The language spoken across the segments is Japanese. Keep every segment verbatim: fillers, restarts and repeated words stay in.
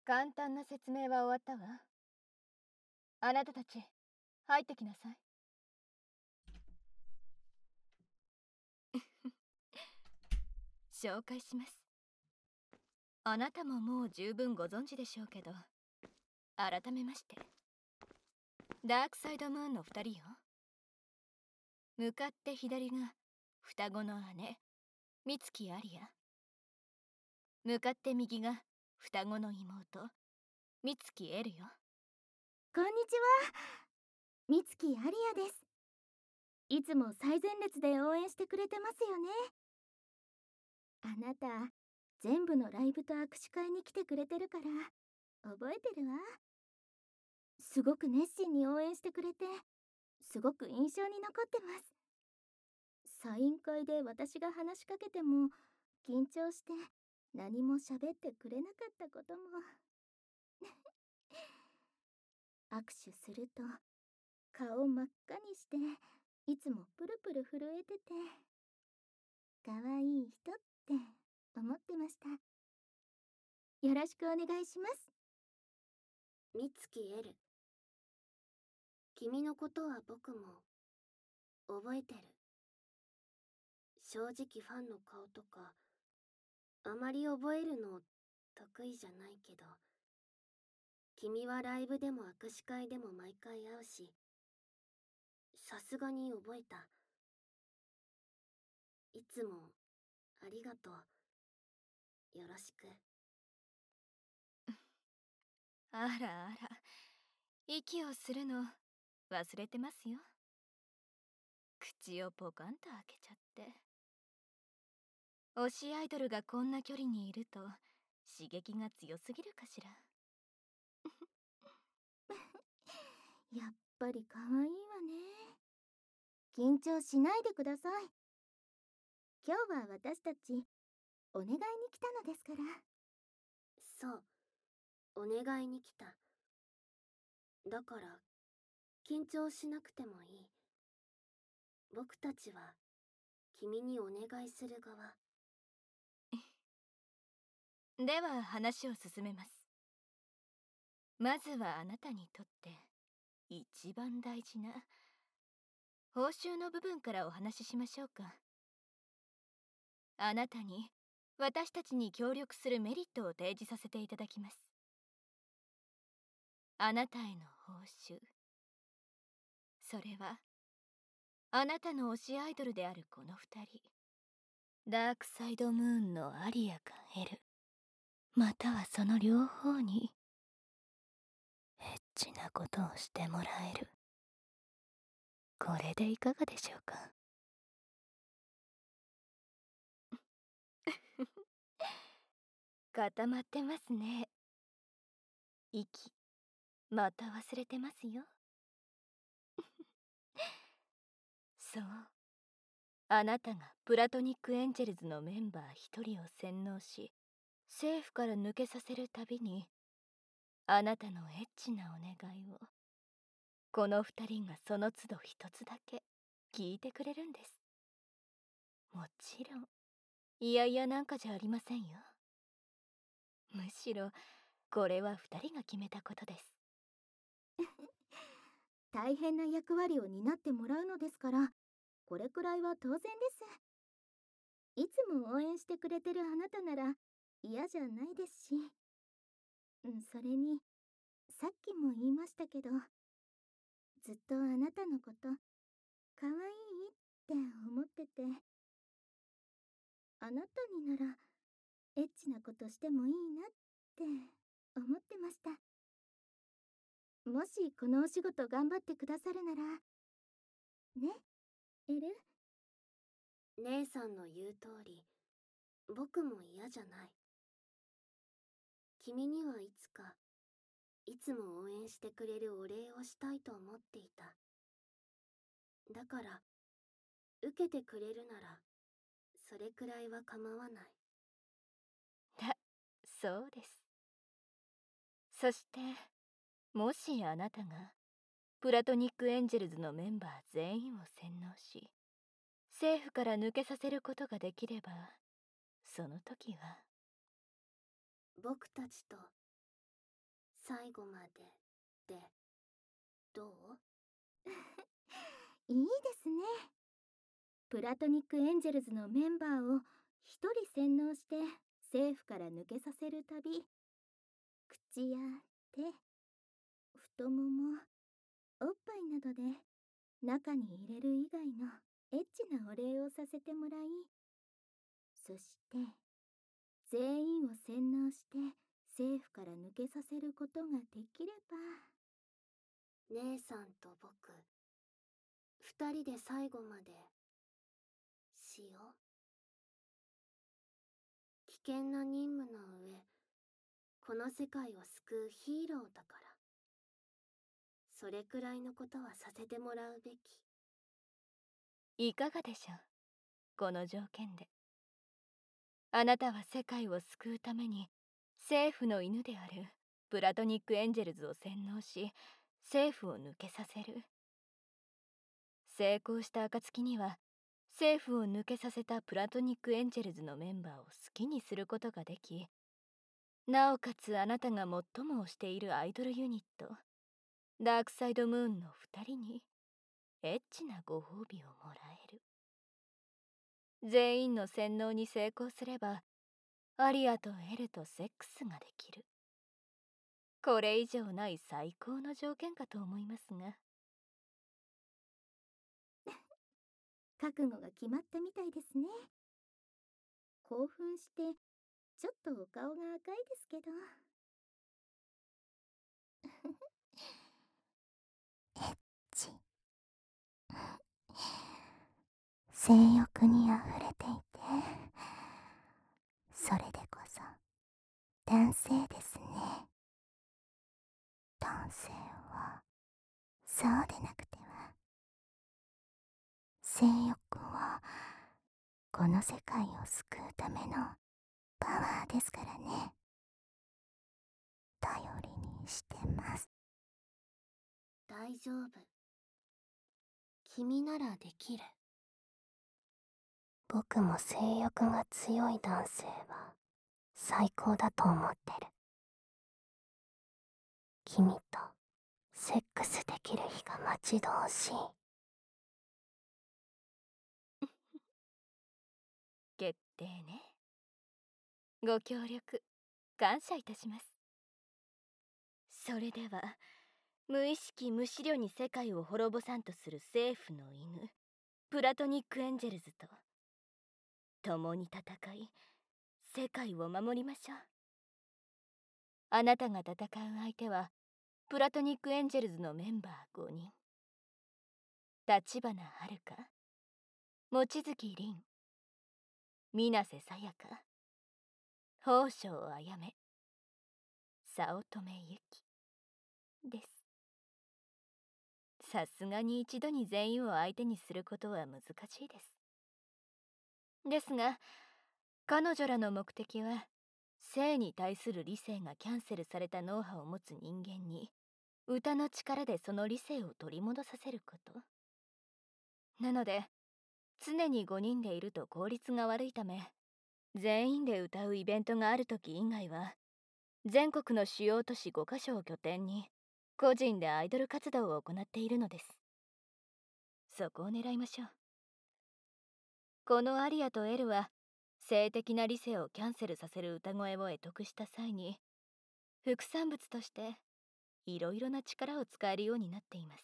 簡単な説明は終わったわ。あなたたち、入ってきなさい。 紹介します。あなたももう十分ご存知でしょうけど、改めまして、ダークサイドムーンの二人よ。向かって左が双子の姉、美月アリア。向かって右が双子の妹、美月エルよ。 こんにちは。美月アリアです。いつも最前列で応援してくれてますよね。あなた、全部のライブと握手会に来てくれてるから覚えてるわ。すごく熱心に応援してくれて、すごく印象に残ってます。サイン会で私が話しかけても緊張して何も喋ってくれなかったことも握手すると顔真っ赤にしていつもプルプル震えてて、可愛い人って思ってました。よろしくお願いします。 美月エル。君のことは僕も覚えてる。正直ファンの顔とかあまり覚えるの得意じゃないけど、君はライブでも握手会でも毎回会うし、さすがに覚えた。いつもありがとう。よろしく。 あらあら、息をするの忘れてますよ。口をポカンと開けちゃって。推しアイドルがこんな距離にいると刺激が強すぎるかしら。 やっぱり可愛いわね。緊張しないでください。今日は私たちお願いに来たのですから。 そう、お願いに来た。だから緊張しなくてもいい。僕たちは君にお願いする側。 では話を進めます。まずはあなたにとって一番大事な報酬の部分からお話ししましょうか。あなたに私たちに協力するメリットを提示させていただきます。あなたへの報酬、それはあなたの推しアイドルであるこの二人、ダークサイドムーンのアリアかエル、またはその両方にエッチなことをしてもらえる。これでいかがでしょうか。固まってますね。息また忘れてますよ。そう、あなたがプラトニックエンジェルズのメンバー一人を洗脳し政府から抜けさせるたびにあなたのエッチなお願いをこの二人がその都度一つだけ聞いてくれるんです。もちろんいやいやなんかじゃありませんよ。むしろこれは二人が決めたことです。 大変な役割を担ってもらうのですから、これくらいは当然です。いつも応援してくれてるあなたなら嫌じゃないですし、うん、それにさっきも言いましたけど、ずっとあなたのこと可愛いって思ってて、あなたにならエッチなことしてもいいなって思ってました。もしこのお仕事頑張ってくださるならね、エル。 姉さんの言う通り、僕も嫌じゃない。君にはいつかいつも応援してくれるお礼をしたいと思っていた。だから受けてくれるならそれくらいは構わない。 だ、そうです。そしてもしあなたがプラトニックエンジェルズのメンバー全員を洗脳し政府から抜けさせることができれば、その時は僕たちと最後まででどう？ いいですね。プラトニックエンジェルズのメンバーを一人洗脳して政府から抜けさせる旅。口や手、太もも、おっぱいなどで中に入れる以外のエッチなお礼をさせてもらい、そして全員を洗脳して政府から抜けさせることができれば。 姉さんと僕、二人で最後までしよう。危険な任務の上、この世界を救うヒーローだから、それくらいのことはさせてもらうべき。 いかがでしょう、この条件で。あなたは世界を救うために政府の犬であるプラトニックエンジェルズを洗脳し、政府を抜けさせる。成功した暁には政府を抜けさせたプラトニックエンジェルズのメンバーを好きにすることができ、なおかつあなたが最も推しているアイドルユニットダークサイドムーンのふたりにエッチなご褒美をもらえる。全員の洗脳に成功すればアリアとエルとセックスができる。これ以上ない最高の条件かと思いますが。 覚悟が決まったみたいですね。興奮してちょっとお顔が赤いですけど。エッチ。性欲にあふれていて、それでこそ男性ですね。男性はそうでなくては。性欲はこの世界を救うためのパワーですからね。頼りにしてます。 大丈夫。君ならできる。僕も性欲が強い男性は最高だと思ってる。君とセックスできる日が待ち遠しい。 決定ね。ご協力感謝いたします。それでは無意識無思慮に世界を滅ぼさんとする政府の犬プラトニックエンジェルズと共に戦い世界を守りましょう。あなたが戦う相手はプラトニックエンジェルズのメンバーごにん。立花遥、望月凛、水瀬さやか、宝生あやめ、早乙女ゆきです。さすがに一度に全員を相手にすることは難しいです。ですが彼女らの目的は性に対する理性がキャンセルされた脳波を持つ人間に歌の力でその理性を取り戻させること。なので常にごにんでいると効率が悪いため、全員で歌うイベントがある時以外は全国の主要都市ごカ所を拠点に個人でアイドル活動を行っているのです。そこを狙いましょう。このアリアとエルは性的な理性をキャンセルさせる歌声を得得した際に副産物としていろいろな力を使えるようになっています。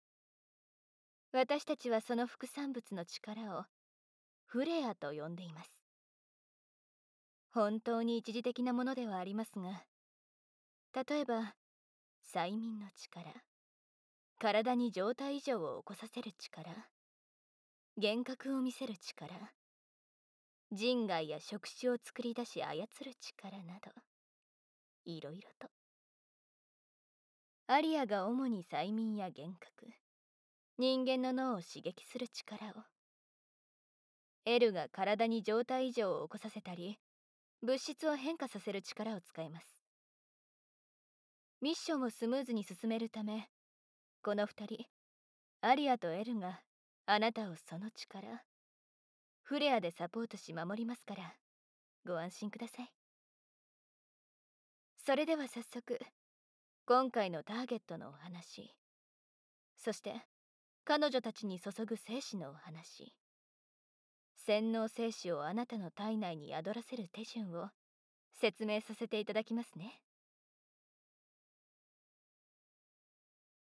私たちはその副産物の力をフレアと呼んでいます。本当に一時的なものではありますが、例えば催眠の力、体に状態異常を起こさせる力、幻覚を見せる力、人外や触手を作り出し操る力などいろいろと。アリアが主に催眠や幻覚、人間の脳を刺激する力を、エルが体に状態異常を起こさせたり物質を変化させる力を使います。ミッションをスムーズに進めるため、このふたりアリアとエルがあなたをその力フレアでサポートし守りますからご安心ください。それでは早速今回のターゲットのお話、そして彼女たちに注ぐ精子のお話、洗脳精子をあなたの体内に宿らせる手順を説明させていただきますね。